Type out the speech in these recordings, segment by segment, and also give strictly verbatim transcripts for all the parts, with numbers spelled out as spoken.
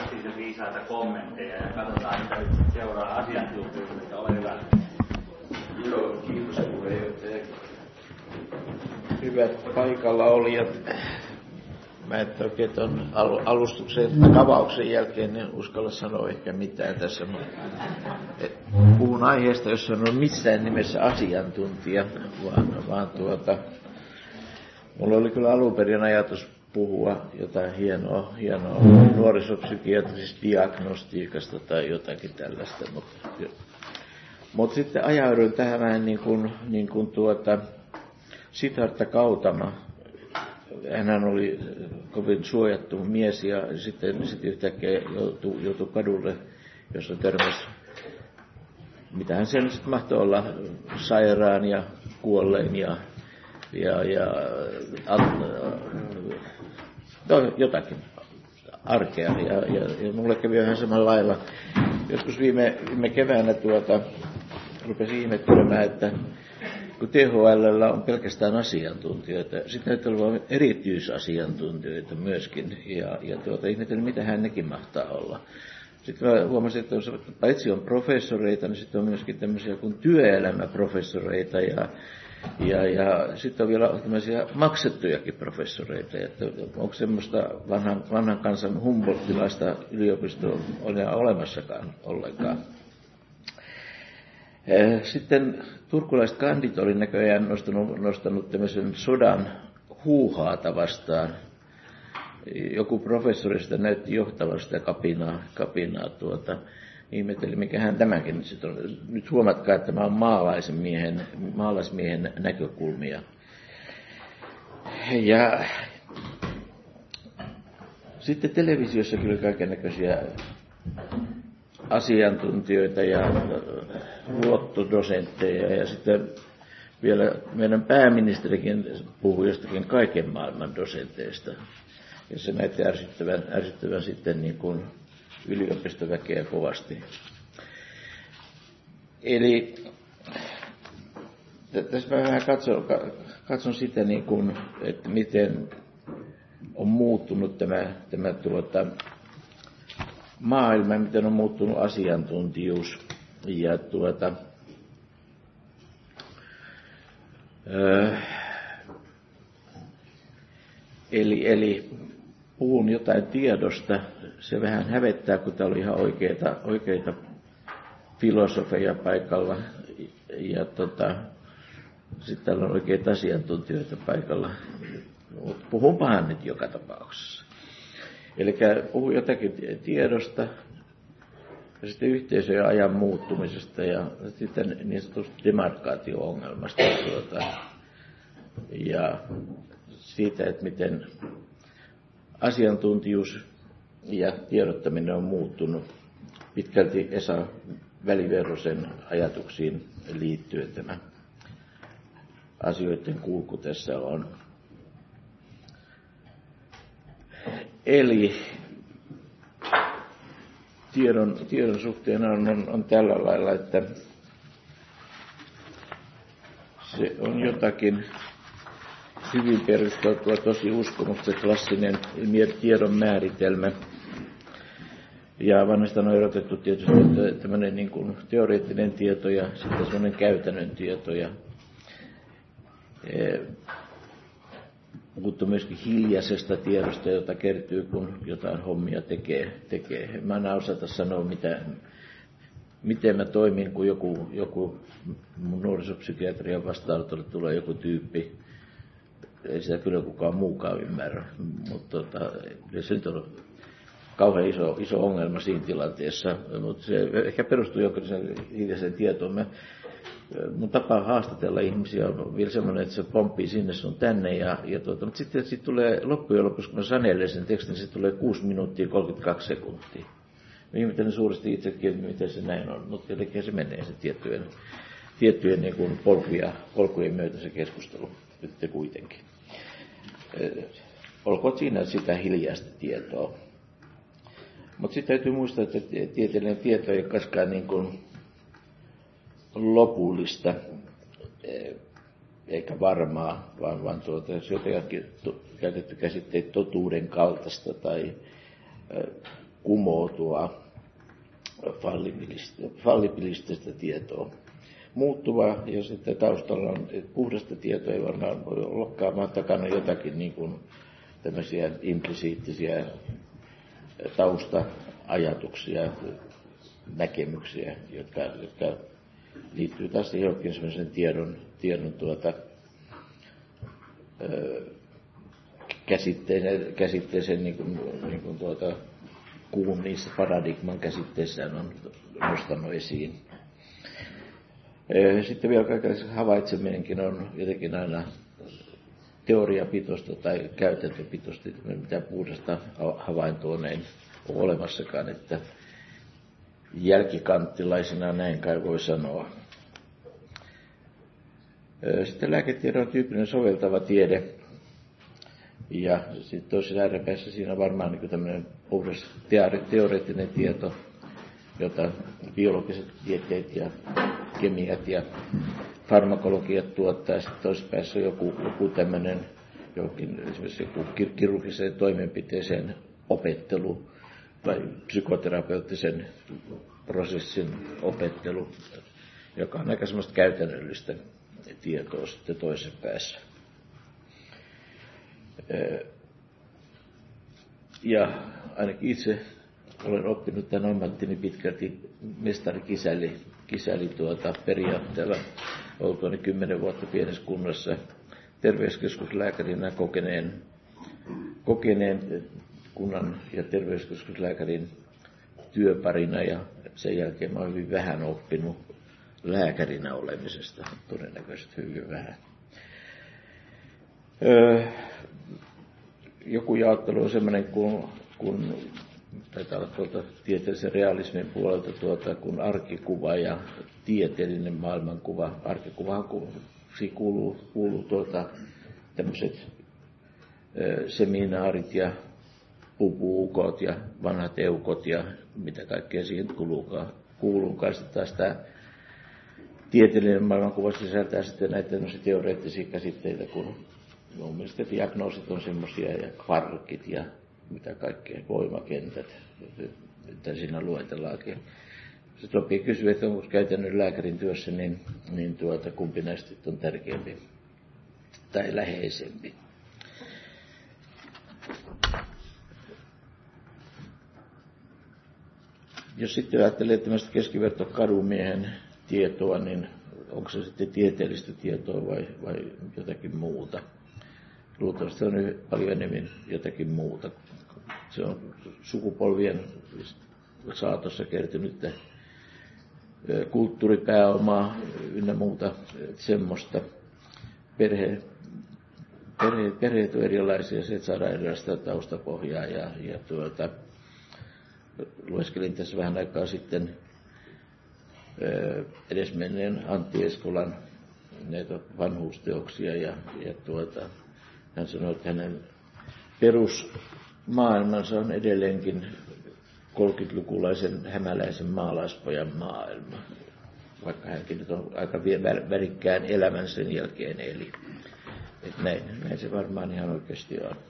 aktiivisen viisaita kommentteja ja katsotaan, mitä nyt seuraa asiantuntijuutta. Ole hyvä. Joo, kiitos puheenjohtaja. Hyvät paikalla olijat. Mä en oikein tuon alustuksen kavauksen jälkeen en uskalla sanoa ehkä mitään tässä. Puhun aiheesta, jossa en ole missään nimessä asiantuntija, vaan, vaan tuota, mulla oli kyllä alun perin ajatus puhua jotain hienoa, hienoa nuorisopsykiatrisesta diagnostiikasta tai jotakin tällaista, mutta, mutta sitten ajauduin tähän vähän niin kuin, niin kuin tuota, Siddhartha Gautama. Hän oli kovin suojattu mies ja sitten, sitten yhtäkkiä joutui, joutui kadulle, jossa törmäsi, mitä hän sen sitten mahtoi olla, sairaan ja kuolleen ja, ja, ja no, jotakin arkea. Ja, ja, ja mulle kävi vähän samalla lailla. Joskus viime, viime keväänä tuota, rupesin ihmettelemään, että kun T H L:llä on pelkästään asiantuntijoita, sitten näyttää olevan erityisasiantuntijoita myöskin, ja, ja tuota, ihmettelin, mitä hän nekin mahtaa olla. Sitten mä huomasin, että paitsi on professoreita, niin sitten on myöskin tämmöisiä kuin työelämäprofessoreita, ja, ja, ja sitten on vielä tämmöisiä maksettujakin professoreita, että onko semmoista vanhan, vanhan kansan Humboldtilaista yliopistoa ole olemassakaan ollenkaan. Sitten turkulaiset kandit oli näköjään nostanut, nostanut tämmöisen sodan huuhaata vastaan. Joku professori sitä näytti johtavan sitä kapinaa, kapinaa tuota. Ihmettelin, mikähän tämäkin nyt sitten on. Nyt huomatkaa, että tämä on maalaisen miehen, maalaismiehen näkökulmia. Ja sitten televisiossa kyllä kaikennäköisiä asiantuntijoita ja luottodosentteja ja sitten vielä meidän pääministerikin puhui jostakin kaiken maailman dosenteista. Ja se näytti ärsyttävän, ärsyttävän sitten niin kuin yliopistoväkeä kovasti. Eli tässä mä vähän katson, katson sitä, niin kuin, että miten on muuttunut tämä, tämä tuota, maailma, miten on muuttunut asiantuntijuus. Ja tuota, öö, eli, eli puhun jotain tiedosta, se vähän hävettää, kun täällä oli ihan oikeita, oikeita filosofeja paikalla, ja tota, sitten täällä on oikeita asiantuntijoita paikalla, mutta puhunpahan nyt joka tapauksessa. Eli puhun jotakin tiedosta, ja sitten yhteisöjen ajan muuttumisesta ja sitten niin sanotusta demarkaatio-ongelmasta tuota, ja siitä, että miten asiantuntijuus ja tiedottaminen on muuttunut pitkälti Esa Väliverrosen ajatuksiin liittyen tämä asioiden kulku tässä on. Eli tiedon, tiedon suhteen on, on, on tällä lailla, että se on jotakin hyvin perusteltua tosi uskomusta, klassinen tiedon määritelmä. Ja vanhasta on erotettu tietysti että tämmöinen niin kuin teoreettinen tieto ja sitten semmoinen käytännön tieto. Ja, e, puhuttu myöskin hiljaisesta tiedosta, jota kertyy, kun jotain hommia tekee. tekee. Mä en osata sanoa, mitä, miten mä toimin, kun joku, joku mun nuorisopsykiatrian vastaanotolle tulee joku tyyppi. Ei sitä kyllä kukaan muukaan ymmärrä, mutta tota, se nyt on kauhean iso, iso ongelma siinä tilanteessa, mutta se ehkä perustuu jonkinlaiseen hiljaiseen tietoon. Mä, mun tapa haastatella ihmisiä on vielä semmoinen, että se pomppii sinne sun tänne, ja, ja tuota, mutta sitten sit tulee loppujen lopuksi, kun mä sanelen sen tekstin, niin se tulee kuusi minuuttia kolmekymmentäkaksi sekuntia. Mä ihmettelen suuresti itsekin, että miten se näin on, mutta jotenkin se menee se tiettyjen, tiettyjen niin kuin polkuja, polkujen myötä se keskustelu nyt kuitenkin. Olkoon siinä sitä hiljaista tietoa. Mutta sitten täytyy muistaa, että tieteellinen tieto ei koskaan niin kuin lopullista eikä varmaa, vaan, vaan tuota, jos jotenkin käytetty käsitteet totuuden kaltaista tai kumoutua fallibilististä tietoa. Muuttuva, ja sitten taustalla on puhdasta tietoa, ei varmaan voi ollakaan, vaan takana jotakin niin kuin tämmöisiä implisiittisiä tausta-ajatuksia, näkemyksiä, jotka, jotka liittyy taas johonkin semmoisen tiedon, tiedon tuota, ö, käsitteeseen, käsitteeseen niin kuin, niin kuin tuota, kuun niissä paradigman käsitteissään on nostanut esiin. Sitten vielä kaikenlaisen havaitseminenkin on jotenkin aina teoriapitoista tai käytäntöpitoista, mitä puhdasta havaintoa ei ole olemassakaan, että jälkikanttilaisena näin kai voi sanoa. Sitten lääketiede on tyyppinen soveltava tiede, ja sitten toisessa ääripäässä siinä on varmaan niin tämmöinen puhdas teoreettinen tieto, jota biologiset tieteet ja kemiat ja farmakologiat tuottaa. Sitten toisessa päässä on joku, joku tämmöinen, jokin, esimerkiksi joku kirurgiseen toimenpiteeseen opettelu tai psykoterapeuttisen prosessin opettelu, joka on aika semmoista käytännöllistä tietoa sitten toisessa päässä. Ja ainakin itse olen oppinut tämän ammattini pitkälti mestari-kisäli kisäli tuota, periaatteella oltuani kymmenen vuotta pienessä kunnassa terveyskeskuslääkärinä kokeneen, kokeneen kunnan ja terveyskeskuslääkärin työparina, ja sen jälkeen mä olen hyvin vähän oppinut lääkärinä olemisesta, todennäköisesti hyvin vähän. Öö, joku jaottelu on semmoinen, kun, kun taitaa olla tuolta tieteellisen realismin puolelta, tuota, kun arkikuva ja tieteellinen maailmankuva. Arkikuvahan kuuluu, kuuluu tuota, tämmöiset ö, seminaarit ja pupuukot ja vanhat eukot ja mitä kaikkea siihen kuuluukaan. kuuluukaan. Sitten taas tämä tieteellinen maailmankuva sisältää sitten näitä teoreettisia käsitteitä, kun mun mielestä diagnoosit on semmoisia ja kvarkit ja mitä kaikkea, voimakentät, että siinä luetellaankin. Se sopii kysyä, että onko käytännön lääkärin työssä, niin, niin tuota, kumpi näistä on tärkeämpi tai läheisempi. Jos sitten ajattelee tämmöistä keskivertokadumiehen tietoa, niin onko se sitten tieteellistä tietoa vai, vai jotakin muuta? Luultavasti on paljon enemmän jotakin muuta. Se on sukupolvien saatossa kertynyttä kulttuuripääomaa ynnä muuta semmoista. Perhe, perhe, perheet on erilaisia, se saadaan erilaista taustapohjaa. Ja, ja tuota, lueskelin tässä vähän aikaa sitten edesmenneen Antti Eskolan näitä vanhuusteoksia ja, ja tuota, hän sanoi, että hänen perusmaailmansa on edelleenkin kolmekymmentälukulaisen hämäläisen maalaispojan maailma, vaikka hänkin nyt on aika värikkään elämän sen jälkeen eli. Että näin, näin se varmaan ihan oikeasti on.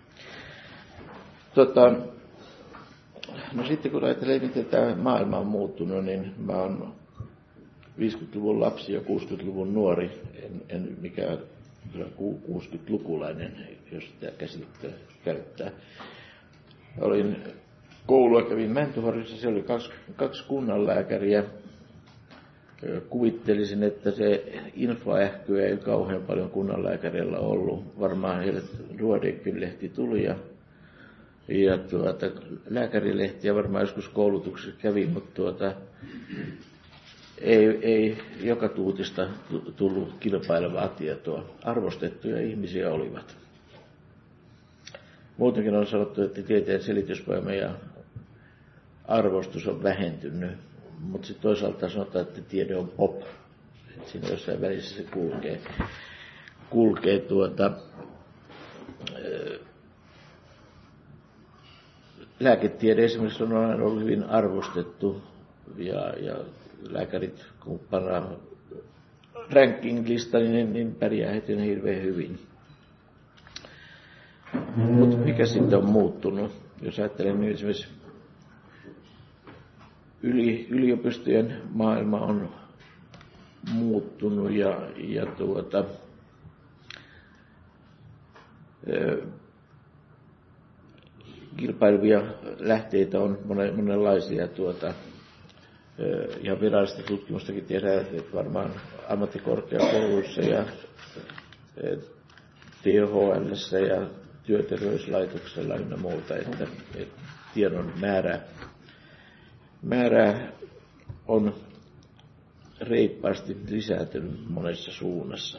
Tota, no sitten kun ajattelee, miten tämä maailma on muuttunut, niin mä oon viisikymmentäluvun lapsi ja kuusikymmentäluvun nuori, en, en mikään kuusikymmentälukulainen, jos sitä käsitettä käyttää. Olin koulua, kävin Mäntyharjussa, siellä oli kaksi, kaksi kunnanlääkäriä. Kuvittelisin, että se infoähkyä ei kauhean paljon kunnanlääkärillä ollut. Varmaan heille Ruodekin-lehti tuli ja, ja tuota, lääkärilehtiä varmaan joskus koulutuksessa kävi, mutta tuota, ei, ei joka tuutista tullut kilpailevaa tietoa. Arvostettuja ihmisiä olivat. Muutenkin on sanottu, että tieteen selitysvoima ja arvostus on vähentynyt, mutta sitten toisaalta sanotaan, että tiede on pop. Et siinä jossain välissä se kulkee. kulkee tuota, lääketiede esimerkiksi on aina ollut hyvin arvostettu ja, ja lääkärit, kun pannaan ranking-lista, niin, niin pärjää heti hirveän hyvin. Mutta mikä sitten on muuttunut? Jos ajattelen niin esimerkiksi yli, yliopistojen maailma on muuttunut ja, ja tuota, kilpailevia lähteitä on monenlaisia. Tuota, ja virallista tutkimustakin tehdään, että varmaan ammattikorkeakouluissa ja T H L:ssä ja työterveyslaitoksella ynnä muuta, että, että tiedon määrä, määrä on reippaasti lisääntynyt monessa suunnassa.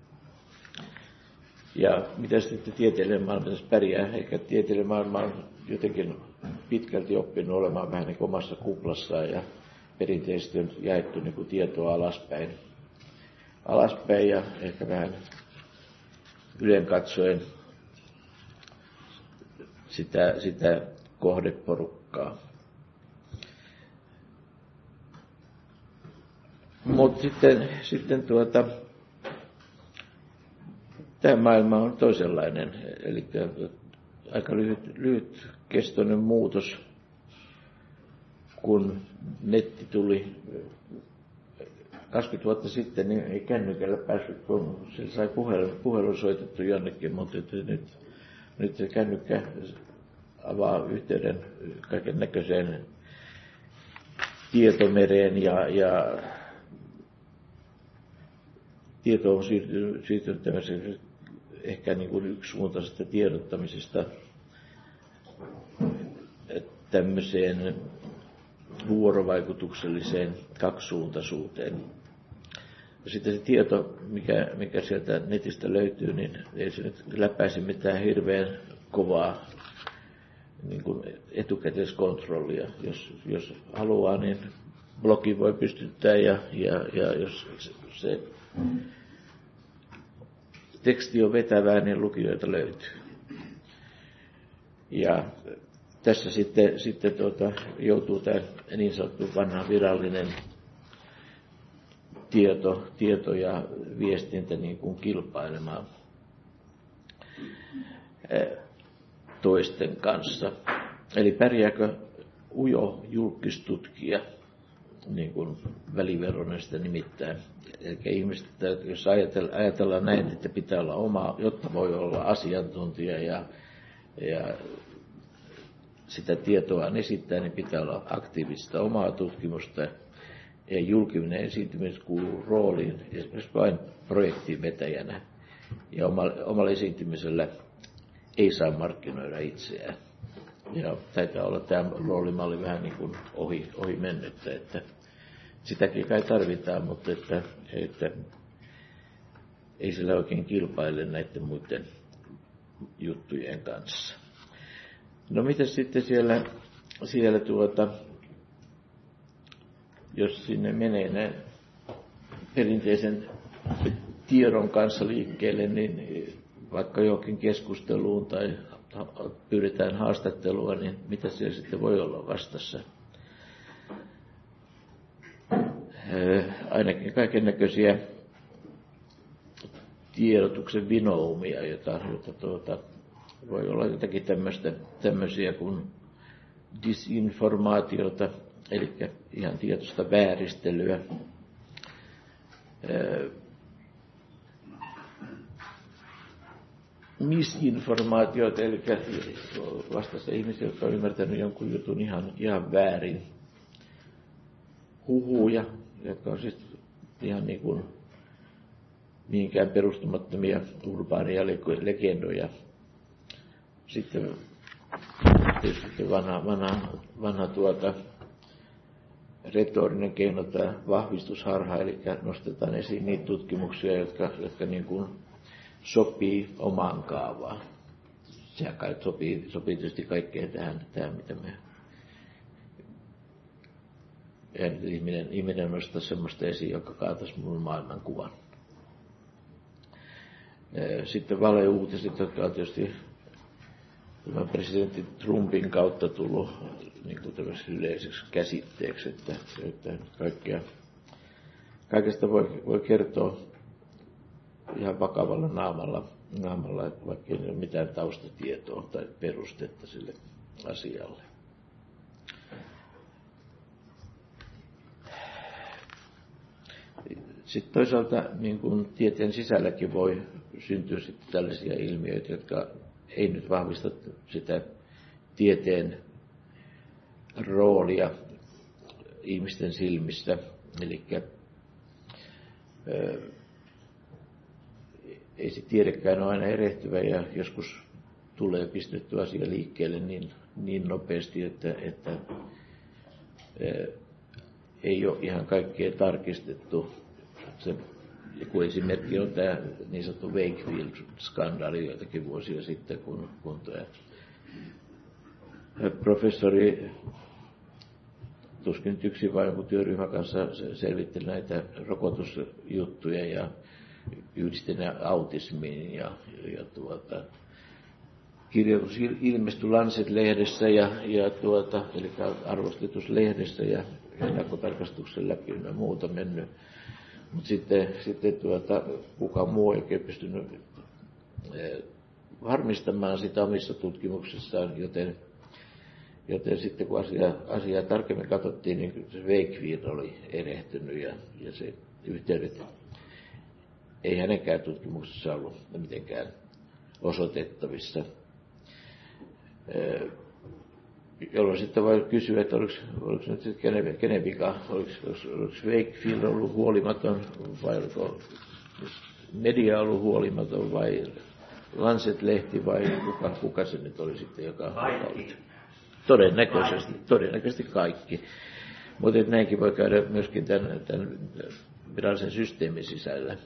Ja mitä sitten tieteellinen maailma tässä pärjää? Ehkä tieteellinen maailma on jotenkin pitkälti oppinut olemaan vähän niin kuin omassa kuplassaan ja perinteisesti on jaettu niin kuin tietoa alaspäin. alaspäin ja ehkä vähän ylen katsoen sitä, sitä kohdeporukkaa. Mutta sitten, sitten tuota, tämä maailma on toisenlainen, eli aika lyhyt, lyhytkestoinen muutos, kun netti tuli kaksikymmentä vuotta sitten, niin ei kännykällä päässyt, kun se sai puhelun, puhelun soitettu jonnekin, mutta nyt, nyt se kännykkä avaa yhteyden kaiken näköiseen tietomereen ja, ja tieto on siirtynyt, siirtynyt ehkä niin kuin yksisuuntaisesta tiedottamisesta tämmöiseen vuorovaikutukselliseen kaksisuuntaisuuteen. Ja sitten se tieto, mikä, mikä sieltä netistä löytyy, niin ei se nyt läpäisi mitään hirveän kovaa niin kuin etukäteiskontrollia. Jos, jos haluaa, niin blogi voi pystyttää ja, ja, ja jos se teksti on vetävää, niin lukijoita löytyy. Ja tässä sitten, sitten tuota, joutuu tämä niin sanottu vanha virallinen tieto, tieto ja viestintä niin kuin kilpailemaan toisten kanssa. Eli pärjääkö ujo julkistutkija, niin kuin väliveronen sitä nimittäin. Eli ihmiset, jos ajatellaan näin, että pitää olla oma, jotta voi olla asiantuntija ja, ja sitä tietoa esittää, niin pitää olla aktiivista omaa tutkimusta. Ja julkinen esiintyminen kuuluu rooliin esimerkiksi vain projektin vetäjänä. Ja omalla esiintymisellä ei saa markkinoida itseään. Ja taitaa olla tämä roolimalli vähän niin kuin ohi, ohi mennyttä, että sitäkin kai tarvitaan, mutta että, että ei sillä oikein kilpaile näiden muiden juttujen kanssa. No mitä sitten siellä, siellä tuota, jos sinne menee näin perinteisen tiedon kanssa liikkeelle, niin vaikka johonkin keskusteluun tai pyydetään haastattelua, niin mitä siellä sitten voi olla vastassa? Ainakin kaiken näköisiä tiedotuksen vinoumia, jota, jota tuota, voi olla jotakin tämmöisiä kuin disinformaatiota, eli ihan tietoista vääristelyä. Misinformaatiota, eli vastassa ihmisiä, jotka on ymmärtänyt jonkun jutun ihan, ihan väärin. Huhuja, jotka on siis ihan niin kuin mihinkään perustumattomia urbaaneja legendoja. Sitten tietysti vanha, vanha, vanha tuota, retorinen keino, tämä vahvistusharha, eli nostetaan esiin niitä tutkimuksia, jotka, jotka niin kuin sopii omaan kaavaan. Sehän kai sopii, sopii tietysti kaikkeen tähän, tähän mitä me en ihminen, ihminen nostaa semmoista esiin, joka kaataisi mun maailmankuvan. Sitten valeuutiset, jotka on tietysti tämän presidentti Trumpin kautta tullut niin kuin tämmöiseksi yleiseksi käsitteeksi, että, että kaikkea, kaikesta voi, voi kertoa ihan vakavalla naamalla, naamalla, vaikka ei ole mitään taustatietoa tai perustetta sille asialle. sitten toisaalta niin kuin tieteen sisälläkin voi syntyä sitten tällaisia ilmiöitä, jotka ei nyt vahvista sitä tieteen roolia ihmisten silmissä. Eli ei se tiedekään ole aina erehtyvä ja joskus tulee pistetty asia liikkeelle niin, niin nopeasti, että, että ää, ei ole ihan kaikkea tarkistettu. Se, joku esimerkki on tämä niin sanottu Wakefield-skandaali joitakin vuosia sitten, kun, kun tämä professori tuskin yksi vai joku työryhmä kanssa selvitteli näitä rokotusjuttuja ja yhdisti ne autismiin ja, ja tuota, kirjoitus ilmestyi Lancet-lehdessä ja, ja tuota, eli arvostetussa lehdessä ja ennakkotarkastuksen läpi ja muuta mennyt. Mutta sitten, sitten tuota, kukaan muu ei oikein pystynyt eh, varmistamaan sitä omissa tutkimuksissaan, joten, joten sitten kun asiaa, asiaa tarkemmin katsottiin, niin se Wakefield oli erehtynyt ja, ja se yhteydet ei hänenkään tutkimuksessa ollut mitenkään osoitettavissa. Eh, jolloin sitten voi kysyä, että oliko, oliko nyt kenen, kenen vika, oliko, oliko Wakefield ollut huolimaton vai oliko media ollut huolimaton vai Lancet-lehti vai kuka, kuka se nyt oli sitten, joka Kaikki. Todennäköisesti, todennäköisesti kaikki. Mutta näinkin voi käydä myöskin tämän, tämän virallisen systeemin sisällä.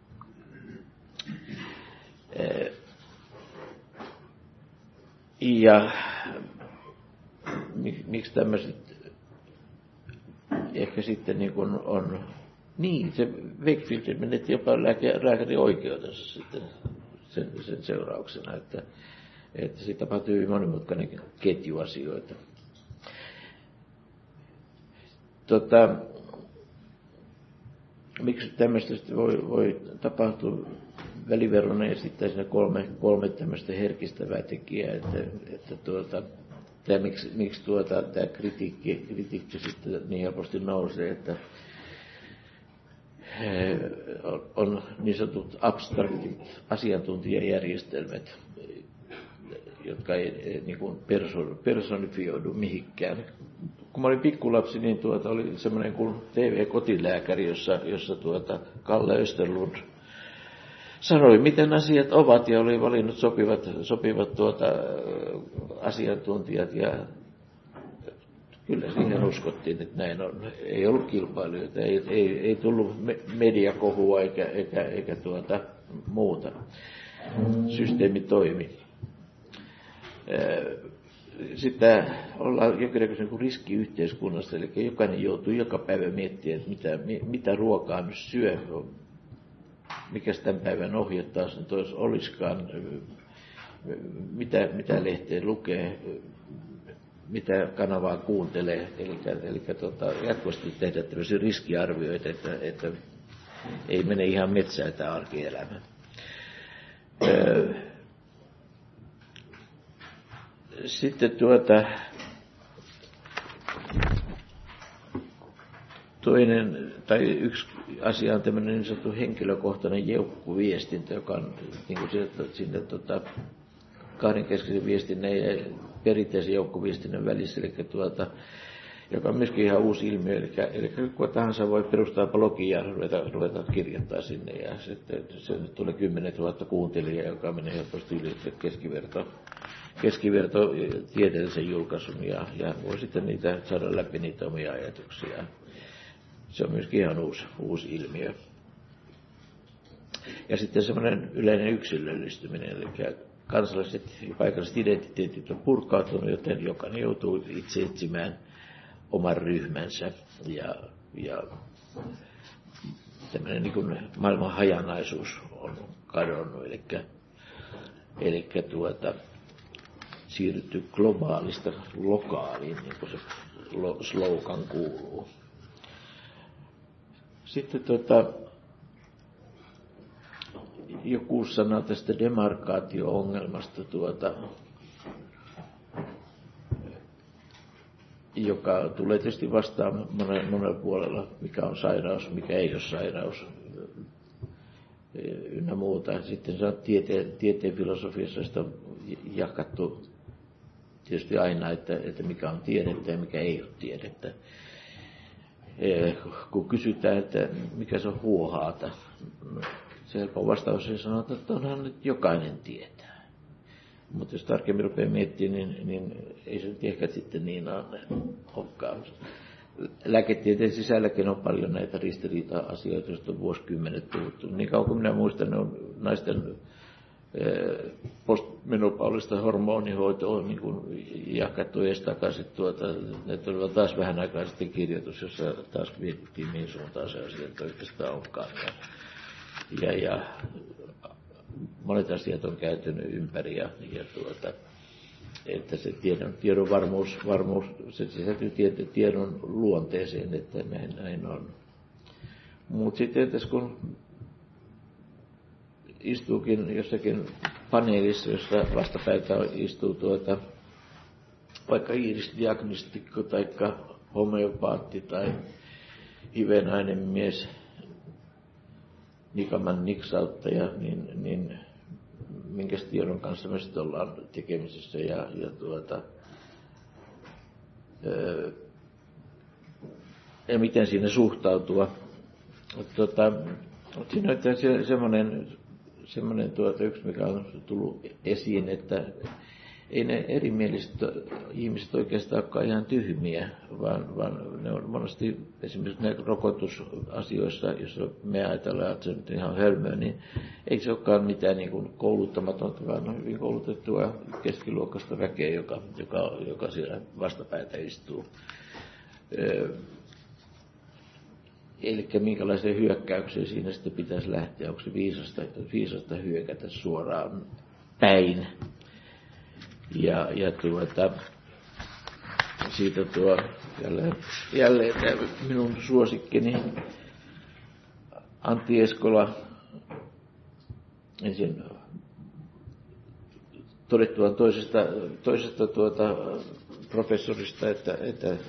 Ja miksi tämmöiset ehkä sitten niin kuin on, niin se Wakefield menetti jopa lääkärin oikeutensa sitten sen, sen seurauksena, että, että siitä tapahtui hyvin monimutkainen ketju asioita. Tota, miksi tämmöistä voi, voi tapahtua? Väliverona esittää kolme, kolme tämmöistä herkistävää tekijää, että, että tuota, tämä, miksi, miksi tuota, tämä kritiikki, kritiikki sitten niin helposti nousee, että on niin sanotut abstraktit asiantuntijajärjestelmät, jotka ei niin kuin personifioidu mihinkään. Kun mä olin pikkulapsi, niin tuota, oli semmoinen kuin T V-kotilääkäri, jossa, jossa tuota, Kalle Österlund sanoi, miten asiat ovat, ja oli valinnut sopivat, sopivat tuota, asiantuntijat, ja kyllä siihen uskottiin, että näin on. Ei ollut kilpailijoita, ei, ei, ei tullut mediakohua eikä, eikä, eikä tuota, muuta. Systeemi toimi. Sitä ollaan jonkinlaisen riskiyhteiskunnassa, eli jokainen joutuu joka päivä miettimään, että mitä, mitä ruokaa nyt syö, mikä tämän päivän ohje taas nyt olisi, olisikaan, mitä, mitä lehteä lukee, mitä kanavaa kuuntelee, eli, eli tota, jatkuvasti tehdä tämmöisiä riskiarvioita, että, että ei mene ihan metsään tämä arkielämä. Öö, sitten tuota, toinen tai yksi asia on tämmöinen niin sanottu henkilökohtainen joukkoviestintä, joka on niin kuin sinne, sinne tota, kahdenkeskisen viestinnän ja perinteisen joukkoviestinnän välissä, eli tuota, joka on myöskin ihan uusi ilmiö, eli, eli kuka tahansa voi perustaa blogia ja ruveta, ruveta kirjoittaa sinne, ja sitten se tulee kymmenen tuhatta kuuntelijaa, joka menee helposti yli keskiverto, keskiverto tieteellisen julkaisun, ja, ja voi sitten niitä saada läpi niitä omia ajatuksia. Se on myöskin ihan uusi, uusi ilmiö. Ja sitten semmoinen yleinen yksilöllistyminen, eli kansalliset ja paikalliset identiteetit on purkautunut, joten jokainen joutuu itse etsimään oman ryhmänsä. Ja, ja tämmöinen niin kuin maailman hajanaisuus on kadonnut, eli, eli tuota, siirrytty globaalista lokaaliin, niin kuin se slogan kuuluu. Sitten tuota, joku sanoo tästä demarkaatio-ongelmasta. Tuota, joka tulee tietysti vastaan monella puolella, mikä on sairaus, mikä ei ole sairaus ynnä muuta. Sitten se on tieteen, tieteen filosofiassa sitä on jakattu tietysti aina, että, että mikä on tiedettä ja mikä ei ole tiedettä. Kun kysytään, että mikä se on huohaata, se helppo vastaus on sanoa, että onhan nyt jokainen tietää. Mutta jos tarkemmin rupeaa miettimään, niin, niin ei se nyt ehkä sitten niin olekaan. Lääketieteen sisälläkin on paljon näitä ristiriita-asioita, joista on vuosikymmenet puhuttu. Niin kauan kuin minä muistan, ne on naisten postmenopaalista hormonihoitoa niin kuin jakattu edes takaisin. Tuota, ne tulivat taas vähän aikaa sitten kirjoitus, jossa taas mietittiin mihin suuntaan se asia oikeastaan onkaan. Ja, ja, ja monet asiat on käytynyt ympäri ja, ja tuota, että se tiedon, tiedon varmuus, varmuus, se sisältyy tiedon luonteeseen, että näin, näin on. Mutta sitten tässä kun istuukin jossakin paneelissa, jossa vastapäätä istuu tuota, vaikka iirisdiagnostikko tai homeopaatti tai hivenainen mies, nikaman niksauttaja, niin, niin minkä tiedon kanssa me sitten ollaan tekemisissä ja, ja, tuota, ää, ja miten siinä suhtautua. Tuota, siinä on se, semmoinen, semmoinen tuota, yksi, mikä on tullut esiin, että ei ne erimieliset ihmiset oikeastaan olekaan ihan tyhmiä, vaan, vaan ne on monesti esimerkiksi ne rokotusasioissa, jos me ajatellaan, että se on ihan hölmöä, niin ei se olekaan mitään niin kuin kouluttamatonta, vaan on hyvin koulutettua keskiluokkaista väkeä, joka, joka, joka siellä vastapäätä istuu. Eli minkälaiseen hyökkäykseen siinä sitten pitäisi lähteä, onko se viisasta, viisasta hyökätä suoraan päin. Ja, ja tuota, siitä tuo jälleen, jälleen minun suosikkini Antti Eskola ensin todettuaan toisesta, toisesta tuota professorista, että, että,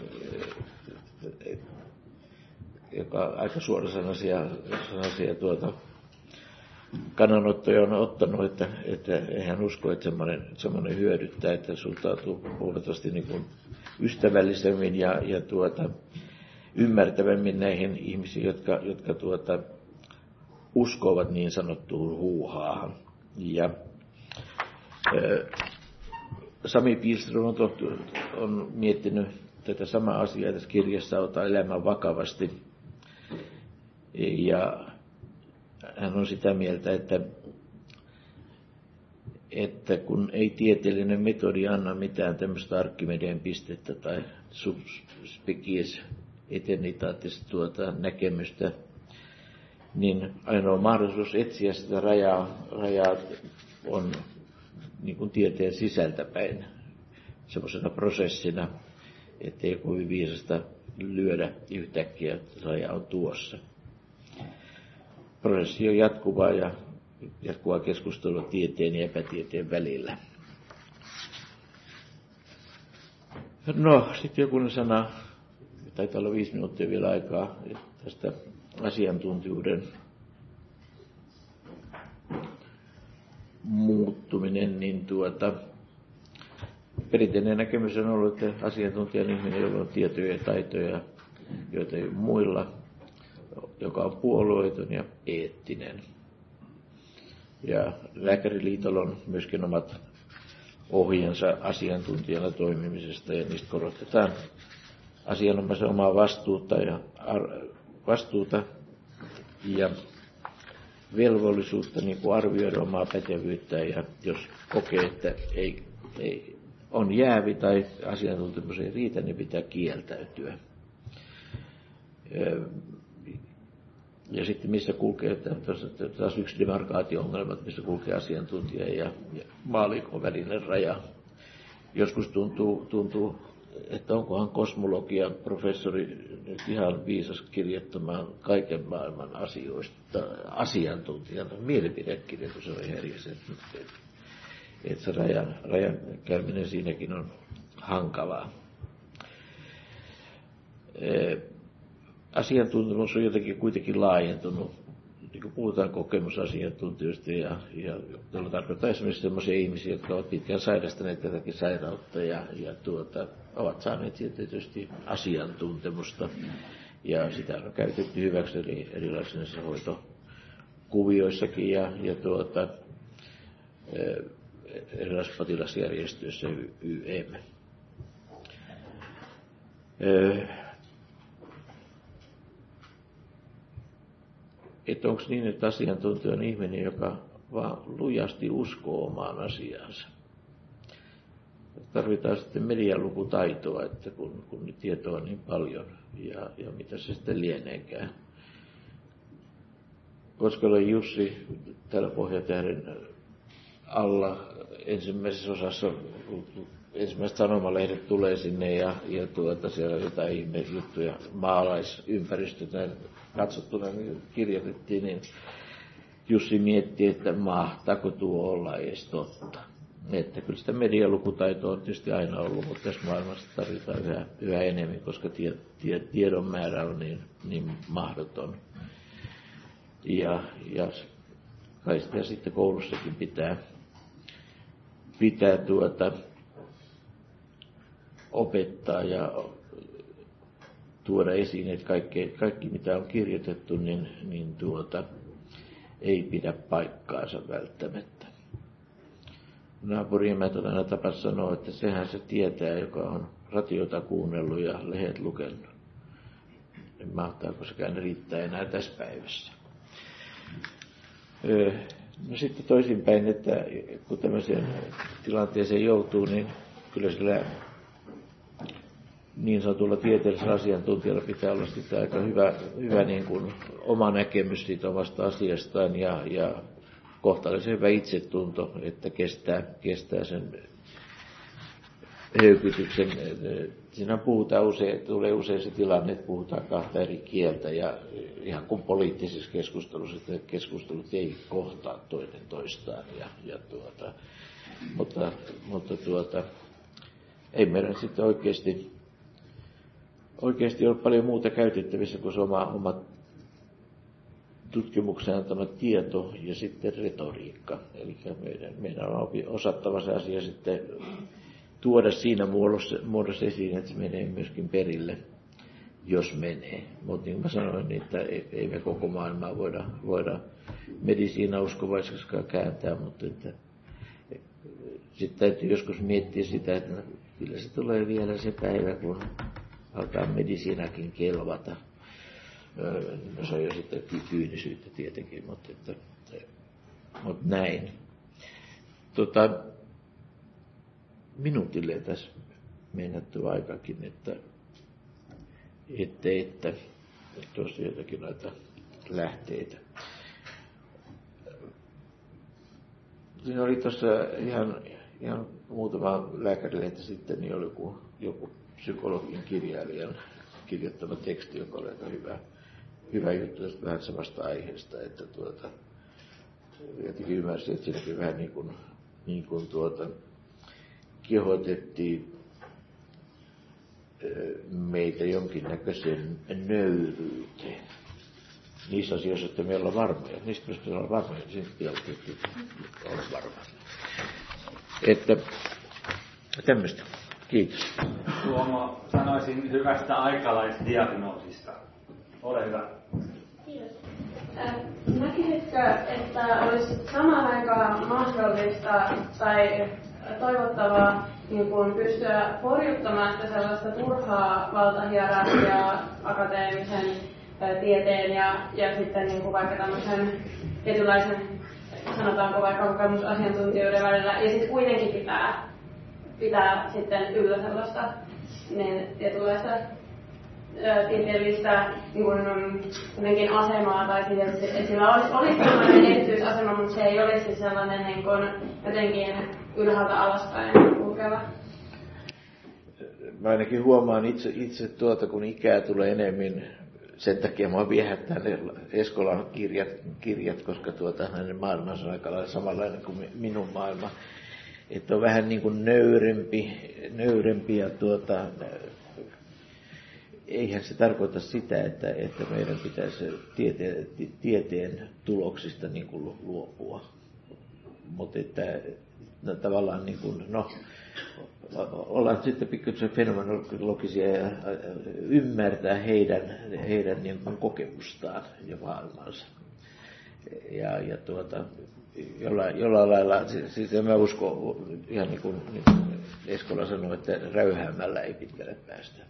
että joka aika suorasanaisia sanaisia tuota kannanottoja on ottanut, että, että eihän usko, että semmoinen, semmoinen hyödyttää, että suhtautuu huomattavasti niin kuin ystävällisemmin ja, ja tuota, ymmärtävämmin näihin ihmisiin, jotka, jotka tuota, uskovat niin sanottuun huuhaahan. Ja äh, Sami Pihlström on, on miettinyt tätä samaa asiaa tässä kirjassa, Ota elämän vakavasti. Ja hän on sitä mieltä, että, että kun ei tieteellinen metodi anna mitään tämmöistä Archimedeen pistettä tai subspecies eternitatis tuota näkemystä, niin ainoa mahdollisuus etsiä sitä rajaa, rajaa on niin kuin tieteen sisältäpäin semmoisena prosessina, ettei kovin viisasta lyödä yhtäkkiä, että raja on tuossa. Prosessi on jatkuvaa ja jatkuvaa keskustelua tieteen ja epätieteen välillä. No, sitten joku sana, taitaa olla viisi minuuttia vielä aikaa tästä asiantuntijuuden muuttuminen, niin tuota, perinteinen näkemys on ollut, että asiantuntijan ihminen, jolla on tietoja ja taitoja, joita ei ole muilla, joka on puolueeton ja eettinen. Ja Lääkäriliitolla on myöskin omat ohjeensa asiantuntijana toimimisesta, ja niistä korostetaan asianomaisen omaa vastuuta ja, vastuuta ja velvollisuutta niin kuin arvioida omaa pätevyyttään, ja jos kokee, että ei, ei, on jäävi tai asiantuntemus ei riitä, niin pitää kieltäytyä. Ja sitten missä kulkee, taas yksi demarkaatio-ongelma, missä kulkee asiantuntija ja, ja maallikon välinen raja. Joskus tuntuu, tuntuu, että onkohan kosmologian professori nyt ihan viisas kirjoittamaan kaiken maailman asioista asiantuntijana. Mielipidekirjoitus on ihan eri se, että, että se rajan, rajan käyminen siinäkin on hankalaa. asiantuntemus on jotenkin kuitenkin laajentunut. Niin kuin puhutaan kokemusasiantuntijoista ja, ja jolla tarkoittaa esimerkiksi sellaisia ihmisiä, jotka ovat pitkään sairastaneet tätäkin sairautta ja, ja tuota, ovat saaneet tietysti asiantuntemusta. Ja sitä on käytetty hyväksi eri, erilaisissa hoitokuvioissakin ja, ja tuota, erilaisissa potilasjärjestöissä Y M. Että onko niin, että asiantuntija on ihminen, joka vaan lujasti uskoo omaan asiaansa. Tarvitaan sitten medialukutaitoa, että kun, kun tietoa on niin paljon ja, ja mitä se sitten lieneekään. Koskela Jussi täällä Pohjatähden alla ensimmäisessä osassa, ensimmäiset sanomalehdet tulee sinne ja, ja tuota, siellä on jotain ihme juttuja maalaisympäristötä katsottuna, niin kirjoitettiin, niin Jussi mietti, että mahtaako tuo olla edes totta. Että kyllä sitä medialukutaitoa on tietysti aina ollut, mutta tässä maailmassa tarvitaan yhä, yhä enemmän, koska tie, tie, tiedon määrä on niin, niin mahdoton. Ja, ja kai sitä sitten koulussakin pitää, pitää tuota, opettaa ja tuoda esiin, että kaikki, kaikki mitä on kirjoitettu, niin, niin tuota, ei pidä paikkaansa välttämättä. Naapuri emäntä aina tapas sanoa, että sehän se tietää, joka on ratiota kuunnellut ja lehdet lukenut. En mahtaako sekään riittää enää tässä päivässä. Öö, no sitten toisinpäin, että kun tämmöiseen tilanteeseen joutuu, niin kyllä sillä niin sanotulla tieteellisellä asiantuntijalla pitää olla sitten aika hyvä, hyvä niin kuin oma näkemys siitä omasta asiastaan ja, ja kohtalaisen hyvä itsetunto, että kestää, kestää sen höykytyksen. Siinä puhutaan usein, tulee usein se tilanne, että puhutaan kahta eri kieltä ja ihan kuin poliittisissa keskustelussa, että keskustelut ei kohtaa toinen toistaan. Ja, ja tuota, mutta mutta tuota, ei meidän sitten oikeasti, oikeasti ole paljon muuta käytettävissä kuin se oma, oma tutkimuksen antama tieto ja sitten retoriikka. Eli meidän, meidän on osattava se asia sitten tuoda siinä muodossa, muodossa esiin, että se menee myöskin perille, jos menee. Mutta niin kuin mä sanoin, niin että ei, ei me koko maailmaa voida, voida medisiinauskovaiseskaan kääntää, mutta että sitten täytyy joskus miettiä sitä, että no, kyllä se tulee vielä se päivä, kun alkaa medisiinakin kelvata. No se on jo sitten kyynisyyttä tietenkin, mutta, että, mutta näin. Tota, minuutille tässä mennätty aikakin, että, että, että tuossa jotakin noita lähteitä. Siinä oli tuossa ihan, ihan muutama lääkärilehti sitten, niin oli joku, joku psykologin kirjailijan kirjoittama teksti, joka oli aika hyvä, hyvä juttu tästä vähän samasta aiheesta, että tuota, jotenkin ymmärsin, että siinäkin vähän niin kuin, niin kuin tuota, kehotettiin meitä jonkinnäköiseen nöyryyteen. Niissä asioissa, että me ollaan varmoja. Niistä myös me ollaan varmoja, niin siitä pitää olla varmoja. Että tämmöistä. Kiitos. Tuomo, sanoisin hyvästä aikalaisdiagnoosista. Ole hyvä. Kiitos. Äh, näkisitkö, että olisi samaan aikaan mahdollista tai toivottavaa niin kuin pystyä horjuttamaan sitä sellaista turhaa valtahierarkiaa akateemisen ää, tieteen ja, ja sitten niin kuin vaikka tämmöisen tietynlaisen, sanotaanko vaikka kokemusasiantuntijoiden välillä, ja sitten kuitenkin pitää, pitää sitten yllä sellaista niin, tietynlaista ää, tieteellistä niin kuin, asemaa, tai siitä, että sillä olisi, olisi tällainen erityisasema, mutta se ei olisi sellainen niin kuin, jotenkin ylhäältä alaspäin kulkeva. Mä ainakin huomaan itse, itse tuota, kun ikää tulee enemmän, sen takia mua viehättää ne Eskolan kirjat, kirjat koska tuota, hänen maailmansa on aika lailla samanlainen kuin minun maailma. Että on vähän niin kuin nöyrempi, nöyrempi ja tuota, eihän se tarkoita sitä, että, että meidän pitäisi tieteen, tieteen tuloksista niin kuin luopua. Mutta että no, tavallaan niin kuin, no, ollaan sitten pikkuisen fenomenologisia ja ymmärtää heidän, heidän niin kuin kokemustaan ja maailmansa. Ja, ja tuota, jollain, jollain lailla, siis mä uskon, ihan niin kuin, niin kuin Eskola sanoi, että räyhäämällä ei pitkälle päästä.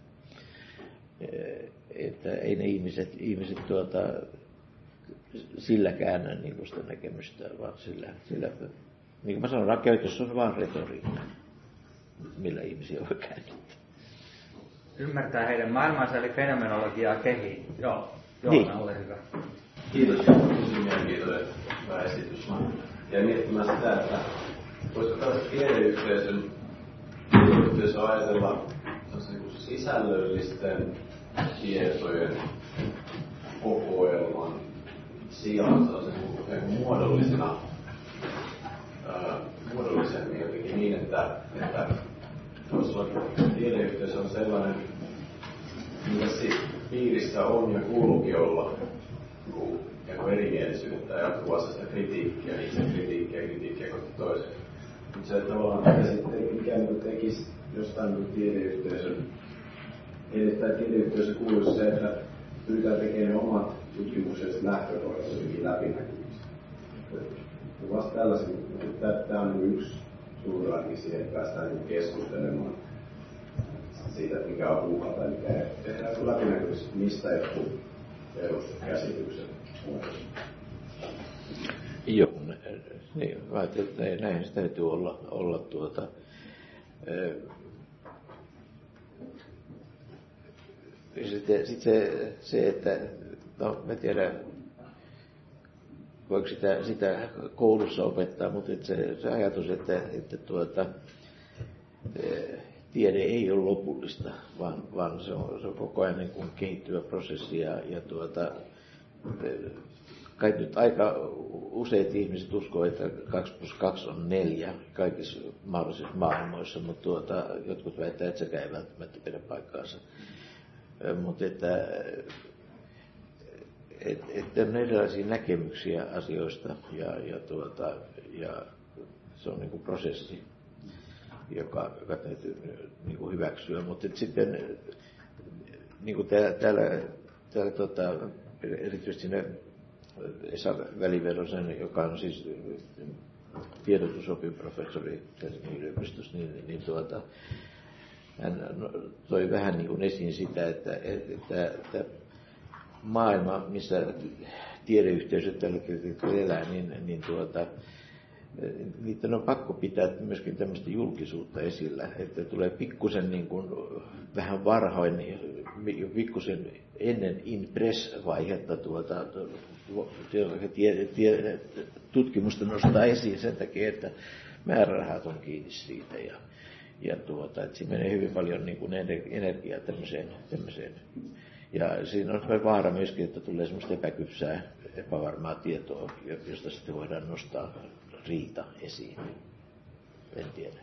Että ei ne ihmiset, ihmiset tuota, sillä käännä niin kuin sitä näkemystä, vaan sillä, sillä, niin kuin mä sanon, käytössä on vaan retoriikka, millä ihmisiä voi kääntää. Ymmärtää heidän maailmansa, eli fenomenologiaa kehiin. Joo, joo, niin. Ole hyvä. Kiitos, tosi mielenkiintoinen tämä esitys. Ja miettimään sitä, että voisiko tällaisen tiedeyhteisön tiedeyhteisö ajatella sisällöllisten tietojen kokoelman sijaan sellaisen muodollisena, ää, muodollisemmin jotenkin niin, että, että tiedeyhteisö on sellainen, mitä piirissä on ja kuuluukin olla erimielisyyttä ja jatkuvasti sitä kritiikkiä, itse kritiikkiä ja kritiikkiä kohti toisen. Mutta se tavallaan mitä sitten ikään kuin tekisi jostain tiedeyhteisön, että tiedeyhteisö kuuluisi se, että pyritään tekemään omat tutkimukset lähtökohdat jotenkin läpinäkyviksi. Vasta tällaisen, tämä on yksi suuraankin siihen, että päästään keskustelemaan siitä, että mikä on uhka tai mikä ei. Tehdään läpinäkyviksi, mistä joku peruskäsitykset muodossa. Joo, niin, mä ajattelin, että näinhän se täytyy olla, olla tuota, sitten sit se, se, että no mä tiedän, voiko sitä, sitä koulussa opettaa, mutta se, se ajatus, että, että tuota, tiede ei ole lopullista, vaan, vaan se, on, se on koko ajan niin kuin kehittyvä prosessi ja, ja tuota, kai nyt aika useat ihmiset uskoo, että kaksi plus kaksi on neljä kaikissa mahdollisissa maailmoissa, mutta tuota, jotkut väittää, että sekään ei välttämättä pidä paikkaansa. Mutta että, että, että on erilaisia näkemyksiä asioista ja, ja, tuota, ja se on niin kuin prosessi, joka, joka täytyy niin kuin hyväksyä. Mutta sitten niin kuin täällä, täällä, täällä tuota, erityisesti ne Esa Väliverosen, joka on siis tiedotusopin professori Helsingin yliopistossa, niin, niin tuota, hän toi vähän niin kuin esiin sitä, että, että, että maailma, missä tiedeyhteisöt tällä kertaa elää, niin, niin tuota, niiden on pakko pitää myöskin tämmöistä julkisuutta esillä, että tulee pikkusen niin kuin vähän varhain, pikkusen ennen in-press-vaihetta tuota, tutkimusta nostaa esiin sen takia, että määrärahat on kiinni siitä ja, ja tuota, että siinä menee hyvin paljon niin kuin energiaa tämmöiseen, tämmöiseen. Ja siinä on vaara myöskin, että tulee semmoista epäkypsää, epävarmaa tietoa, josta sitten voidaan nostaa riita esiin. En tiedä.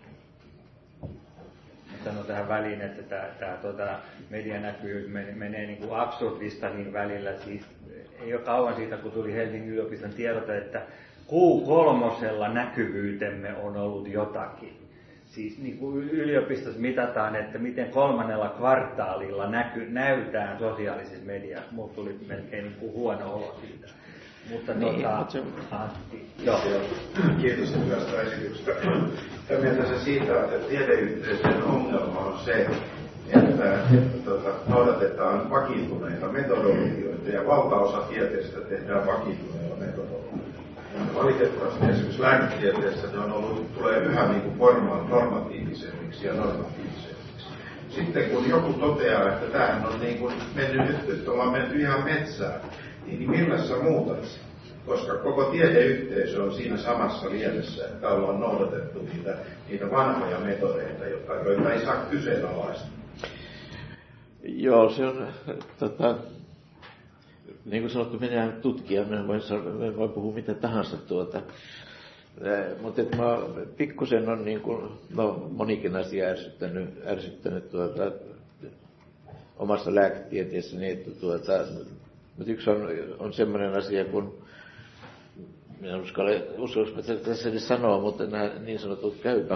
Sanon tähän väliin, että tämä, tämä tuota, medianäkyvyys menee niin kuin absurdista niin välillä. Siis ei ole kauan siitä, kun tuli Helsingin yliopiston tiedote, että Q kolme näkyvyytemme on ollut jotakin. Siis niin kuin yliopistossa mitataan, että miten kolmannella kvartaalilla näky, näytään sosiaalisessa mediassa. Mulla tuli melkein niin kuin huono olo siitä. Mutta niin, tuota, se... Antti. Joo. Kiitos hyvästä esityksestä. Ja mieltä siitä, että tiedeyhteisön ongelma on se, että, että tuota, noudatetaan vakiintuneita metodologioita ja valtaosa tieteestä tehdään vakiintuneilla metodologioilla. Valitettavasti esimerkiksi lääketieteessä ne on ollut, tulee yhä niin kuin normatiivisemmiksi ja normatiivisemmiksi. Sitten kun joku toteaa, että tämähän on niin kuin mennyt, että ollaan menty ihan metsään, niin millä sä muutat sen? Koska koko tiedeyhteisö on siinä samassa mielessä, että ollaan noudatettu niitä, niitä vanhoja metodeita, joita ei saa kyseenalaista. Joo, se on, tota, niin kuin sanottu, minä tutkija, minä voin, voin puhua mitä tahansa tuota. Mutta mä pikkusen on niin kuin, no monikin asia ärsyttänyt, ärsyttänyt tuota, omassa lääketieteessäni, että tuota, mutta yksi on, on semmoinen asia, kun minä uskallan, uskallan tässä edes sanoa, mutta nämä niin sanotut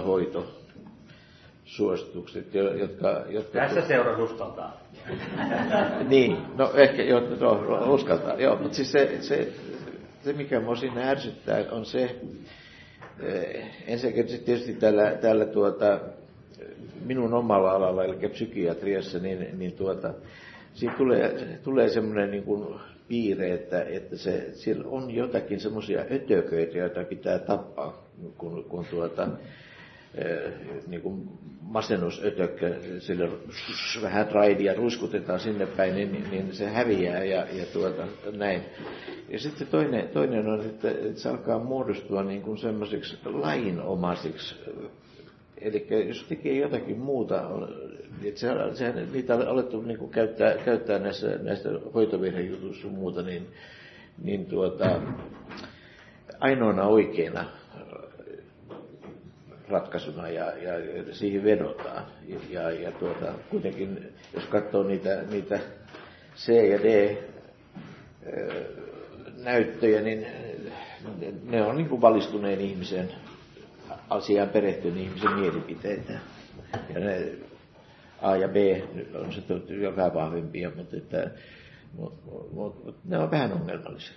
käypähoitosuositukset, jotka... jotka tässä tu- seura uskaltaa. Niin, no ehkä jo, no, uskaltaa, joo, mutta siis se, se, se mikä minua siinä ärsyttää, on se, ensinnäkin tietysti täällä, täällä tuota, minun omalla alalla, eli psykiatriassa, niin, niin tuota, siinä tulee, tulee semmoinen niin kuin piirre, että, että se, siellä on jotakin semmoisia ötököitä, joita pitää tappaa, kun, kun tuota, niin kuin masennusötökkö, sillä vähän raidia ruiskutetaan sinne päin, niin, niin se häviää ja, ja tuota, näin. Ja sitten toinen, toinen on, että, että se alkaa muodostua niin kuin semmoisiksi lainomaisiksi. Eli jos tekee jotakin muuta, että se, sehän, niitä on alettu niin kuin käyttää, käyttää näissä, näistä hoitovirhejutuissa ja muuta, niin, niin tuota, ainoana oikeana ratkaisuna ja, ja siihen vedotaan. Ja, ja, ja tuota, kuitenkin, jos katsoo niitä, niitä C ja D näyttöjä, niin ne on niin kuin valistuneen ihmisen, asiaan perehtyneen ihmisen mielipiteitä. Ja ne A ja B on se jo vähän vahvempia, mutta, että, mutta, mutta ne on vähän ongelmallisia.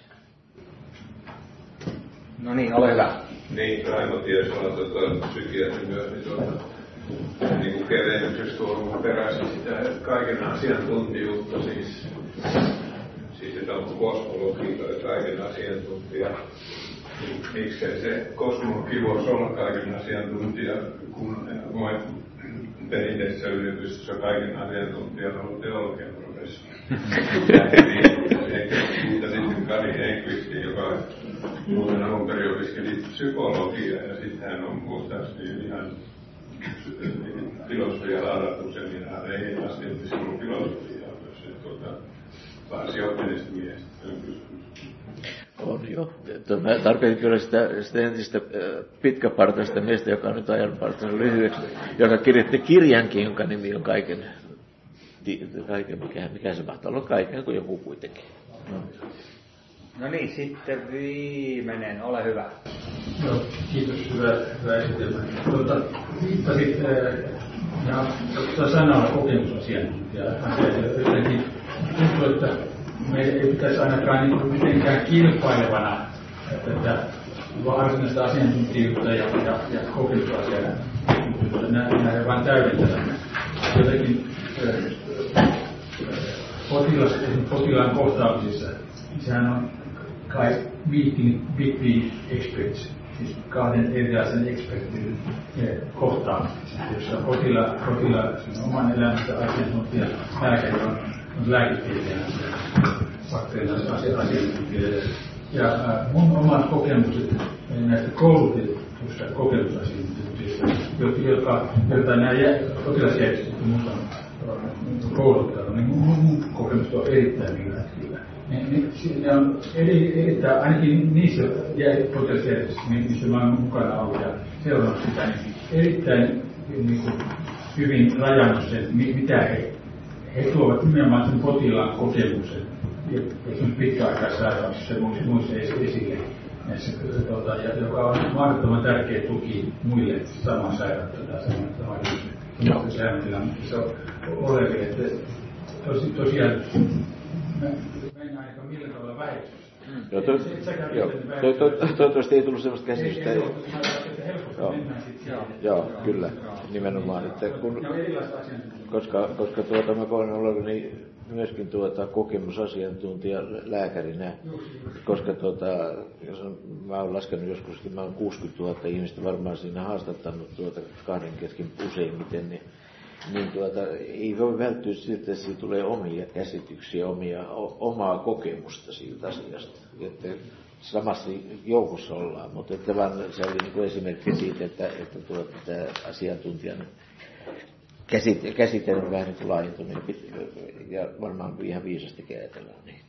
No niin, ole hyvä. Niin, Raimo Tiesala, tuota, psykiatri myös, niin tuota, niin kuin kevennykseksi tuolla peräsi sitä kaiken asiantuntijuutta, siis, siis että on kosmologiikka ja kaiken asiantuntija. Miksei se kosmologi voisi olla kaiken asiantuntija, kun voi perinteisessä yliopistossa kaiken asiantuntijan ollut teologian professori. Ehkä siitä sitten Kari Enqvistin, joka muuten alun perin opiskeli psykologiaa ja sitten hän on muistaakseni ihan filosofian adatukseminaareen asti opiskellut filosofiaa myös. Tuota, varsin oppinesta miestä. On jo. Mä tarkoitin kyllä sitä, sitä entistä pitkäpartaista miestä, joka on nyt ajanpartainen lyhyeksi, joka kirjoitti kirjankin, jonka nimi on kaiken, kaiken mikä, mikä se mahtaa olla kaiken, kuin joku kuitenkin. No. No niin, sitten viimeinen, ole hyvä. Joo, kiitos, hyvä, hyvä esitelmä. Tuota, viittasit ja tuota sanaa kokemusasiantuntija. Jotenkin tuntuu, että meidän ei pitäisi ainakaan niin mitenkään kilpailevana tätä varsinaista asiantuntijuutta ja, ja, ja kokemusasiantuntijuutta. Nämä vain täydentävät. Jotenkin potilas, potilaan kohtaamisessa, sehän on kai meeting between experts, siis kahden erilaisen ekspertin kohtaamisessa, jossa potilaan potila, oman elämänsä asiantuntija lääkäri on, on lääketieteen asiantuntijoille. Ja äh, mun omat kokemukset näistä koulutetusta kokemusasiantuntijoista, jotka, joita nämä potilasjärjestöt minusta on kouluttanut, niin mun, mun kokemukset on erittäin hyvät. Ne, ne on eri, erittäin, ainakin niissä potilasjärjestöissä, missä mä olen mukana ollut ja seurannut sitä, niin erittäin niin kuin, hyvin rajannut sen, mitä he, he tuovat nimenomaan sen potilaan kokemuksen. Esimerkiksi pitkäaikaissairauksissa muissa esille, näissä, tuota, joka on mahdottoman tärkeä tuki muille saman sairautta tai saman ihmisen. Se on oleellinen, että tosi, tosiaan mennään aika millä tavalla väheksyssä. Joo, to, joo. To, to, to, toivottavasti ei tullut sellaista käsitystä. Ei, joo, joo, kyllä, nimenomaan. Että kun, koska koska tuota, mä koen olla niin myöskin tuota, kokemusasiantuntija lääkärinä, koska tuota, jos on, mä olen laskenut joskus, että mä olen kuusikymmentätuhatta ihmistä varmaan siinä haastattanut tuota, kahden kesken useimmiten, niin, niin tuota, ei voi välttyä siltä, että siitä tulee omia käsityksiä, omia, o, omaa kokemusta siitä asiasta. Että samassa joukossa ollaan, mutta että vaan se oli niin kuin esimerkki siitä, että, että tuota, tämä asiantuntijan käsite, käsite on vähän niin kuin laajentunut ja varmaan ihan viisasti ajatellaan niin.